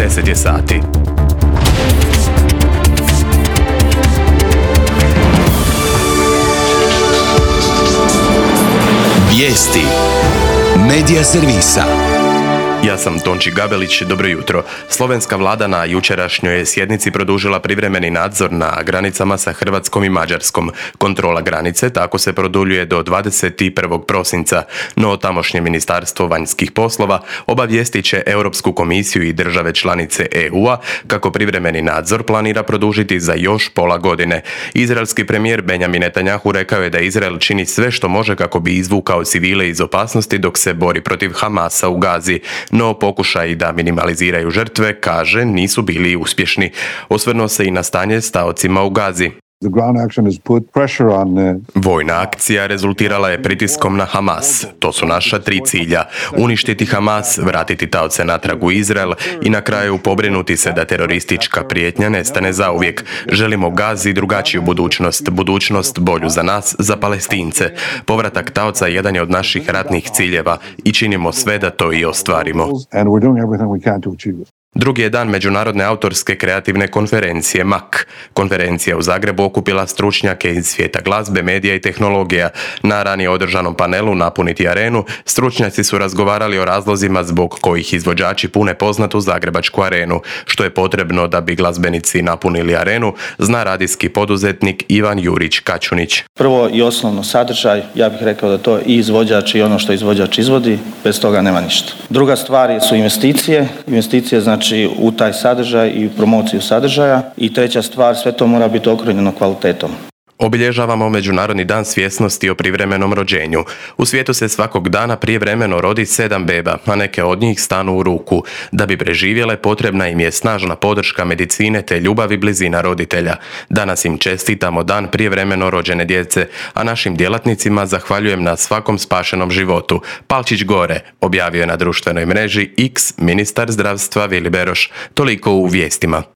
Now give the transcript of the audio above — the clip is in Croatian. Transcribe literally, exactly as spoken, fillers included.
deset je sati. Vijesti Medija servisa. Ja sam Tonči Gabelić, dobro jutro. Slovenska vlada na jučerašnjoj je sjednici produžila privremeni nadzor na granicama sa Hrvatskom i Mađarskom. Kontrola granice tako se produljuje do dvadeset prvog prosinca, no tamošnje ministarstvo vanjskih poslova obavijestit će Europsku komisiju i države članice E U-a kako privremeni nadzor planira produžiti za još pola godine. Izraelski premijer Benjamin Netanjahu rekao je da Izrael čini sve što može kako bi izvukao civile iz opasnosti dok se bori protiv Hamasa u Gazi. No pokušaji da minimaliziraju žrtve, kaže, nisu bili uspješni. Osvrnuo se i na stanje s taocima u Gazi. Vojna akcija rezultirala je pritiskom na Hamas. To su naša tri cilja. Uništiti Hamas, vratiti taoce natrag u Izrael i na kraju pobrinuti se da teroristička prijetnja nestane zauvijek. Želimo Gazi drugačiju budućnost, budućnost bolju za nas, za Palestince. Povratak taoca jedan je od naših ratnih ciljeva i činimo sve da to i ostvarimo. Drugi je dan Međunarodne autorske kreativne konferencije M A K. Konferencija u Zagrebu okupila stručnjake iz svijeta glazbe, medija i tehnologija. Na ranije održanom panelu Napuniti arenu stručnjaci su razgovarali o razlozima zbog kojih izvođači pune poznatu Zagrebačku arenu. Što je potrebno da bi glazbenici napunili arenu, zna radijski poduzetnik Ivan Jurić Kačunić. Prvo i osnovno sadržaj, ja bih rekao da to i izvođač i ono što izvođač izvodi, bez toga nema ništa. Druga stvar su investicije, investicije znači u taj sadržaj i u promociju sadržaja. I treća stvar, sve to mora biti okrunjeno kvalitetom. Obilježavamo Međunarodni dan svjesnosti o privremenom rođenju. U svijetu se svakog dana prijevremeno rodi sedam beba, a neke od njih stanu u ruku. Da bi preživjele, potrebna im je snažna podrška medicine te ljubav i blizina roditelja. Danas im čestitamo dan prijevremeno rođene djece, a našim djelatnicima zahvaljujem na svakom spašenom životu. Palčić gore, objavio je na društvenoj mreži X ministar zdravstva Vili Beroš. Toliko u vijestima.